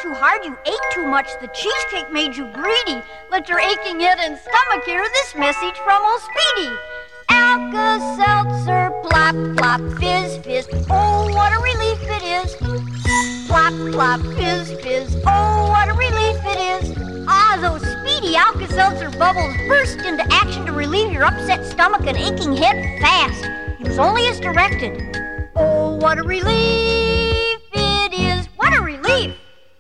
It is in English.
too hard, you ate too much. The cheesecake made you greedy. Let your aching head and stomach hear this message from old Speedy. Alka-Seltzer, plop, plop, fizz, fizz. Oh, what a relief it is. Plop, plop, fizz, fizz. Oh, what a relief it is. Ah, those Speedy Alka-Seltzer bubbles burst into action to relieve your upset stomach and aching head fast. Use only as directed. Oh, what a relief